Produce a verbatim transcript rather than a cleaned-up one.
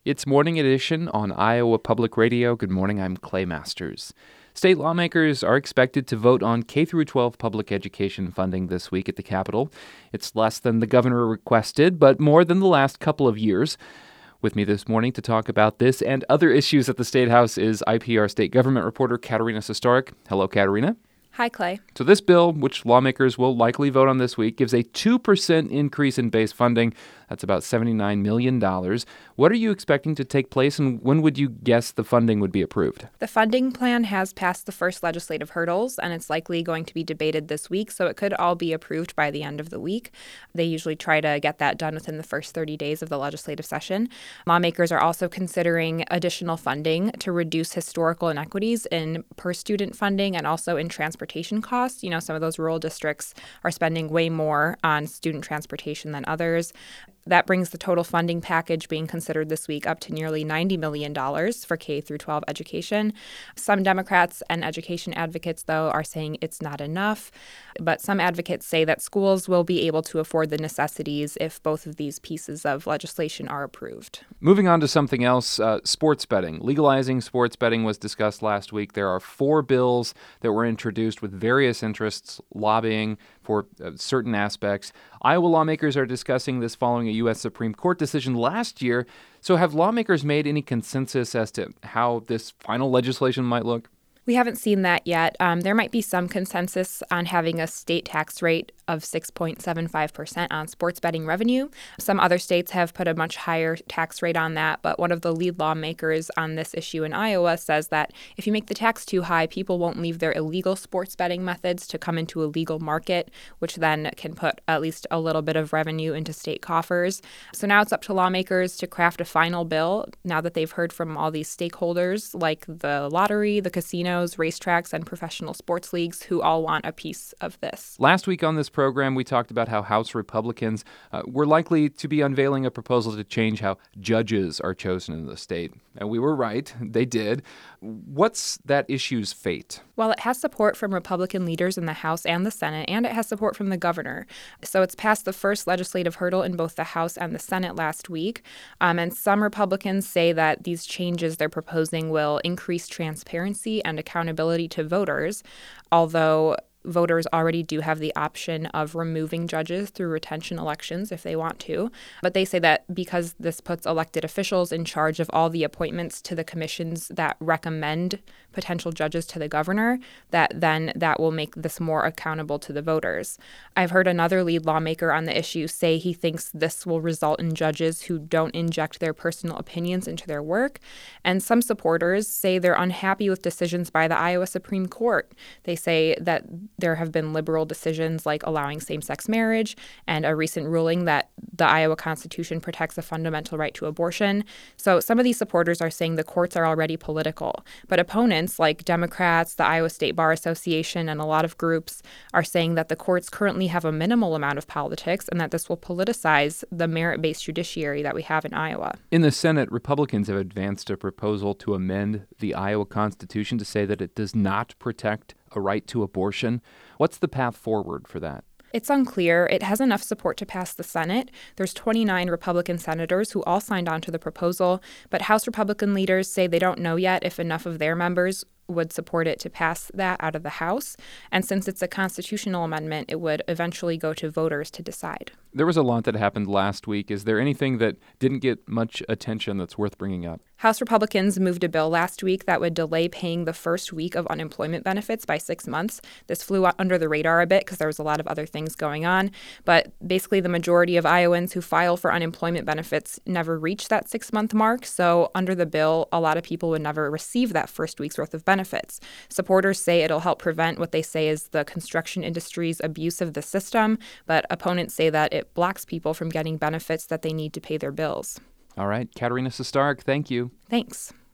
It's Morning Edition on Iowa Public Radio. Good morning, I'm Clay Masters. State lawmakers are expected to vote on K through twelve public education funding this week at the Capitol. It's less than the governor requested, but more than the last couple of years. With me this morning to talk about this and other issues at the State House is I P R state government reporter Katarina Sostorek. Hello, Katarina. Hi, Clay. So this bill, which lawmakers will likely vote on this week, gives a two percent increase in base funding. That's about seventy-nine million dollars. What are you expecting to take place, and when would you guess the funding would be approved? The funding plan has passed the first legislative hurdles, and it's likely going to be debated this week, so it could all be approved by the end of the week. They usually try to get that done within the first thirty days of the legislative session. Lawmakers are also considering additional funding to reduce historical inequities in per-student funding and also in transportation costs. You know, some of those rural districts are spending way more on student transportation than others. That brings the total funding package being considered this week up to nearly ninety million dollars for K through twelve education. Some Democrats and education advocates, though, are saying it's not enough. But some advocates say that schools will be able to afford the necessities if both of these pieces of legislation are approved. Moving on to something else, uh, sports betting. Legalizing sports betting was discussed last week. There are four bills that were introduced with various interests lobbying for uh, certain aspects. Iowa lawmakers are discussing this following a U S Supreme Court decision last year. So have lawmakers made any consensus as to how this final legislation might look? We haven't seen that yet. Um, there might be some consensus on having a state tax rate of six point seven five percent on sports betting revenue. Some other states have put a much higher tax rate on that, but one of the lead lawmakers on this issue in Iowa says that if you make the tax too high, people won't leave their illegal sports betting methods to come into a legal market, which then can put at least a little bit of revenue into state coffers. So now it's up to lawmakers to craft a final bill now that they've heard from all these stakeholders like the lottery, the casinos, racetracks, and professional sports leagues who all want a piece of this. Last week on this program, we talked about how House Republicans uh, were likely to be unveiling a proposal to change how judges are chosen in the state. And we were right. They did. What's that issue's fate? Well, it has support from Republican leaders in the House and the Senate, and it has support from the governor. So it's passed the first legislative hurdle in both the House and the Senate last week. Um, and some Republicans say that these changes they're proposing will increase transparency and accountability to voters, although voters already do have the option of removing judges through retention elections if they want to. But they say that because this puts elected officials in charge of all the appointments to the commissions that recommend potential judges to the governor, that then that will make this more accountable to the voters. I've heard another lead lawmaker on the issue say he thinks this will result in judges who don't inject their personal opinions into their work. And some supporters say they're unhappy with decisions by the Iowa Supreme Court. They say that there have been liberal decisions like allowing same-sex marriage and a recent ruling that the Iowa Constitution protects a fundamental right to abortion. So some of these supporters are saying the courts are already political. But opponents like Democrats, the Iowa State Bar Association, and a lot of groups are saying that the courts currently have a minimal amount of politics and that this will politicize the merit-based judiciary that we have in Iowa. In the Senate, Republicans have advanced a proposal to amend the Iowa Constitution to say that it does not protect a right to abortion. What's the path forward for that? It's unclear. It has enough support to pass the Senate. There's twenty-nine Republican senators who all signed on to the proposal, but House Republican leaders say they don't know yet if enough of their members would support it to pass that out of the House. And since it's a constitutional amendment, it would eventually go to voters to decide. There was a lot that happened last week. Is there anything that didn't get much attention that's worth bringing up? House Republicans moved a bill last week that would delay paying the first week of unemployment benefits by six months. This flew under the radar a bit because there was a lot of other things going on. But basically, the majority of Iowans who file for unemployment benefits never reach that six-month mark. So under the bill, a lot of people would never receive that first week's worth of benefits. Supporters say it'll help prevent what they say is the construction industry's abuse of the system, but opponents say that it blocks people from getting benefits that they need to pay their bills. All right. Katarina Sostorek, thank you. Thanks.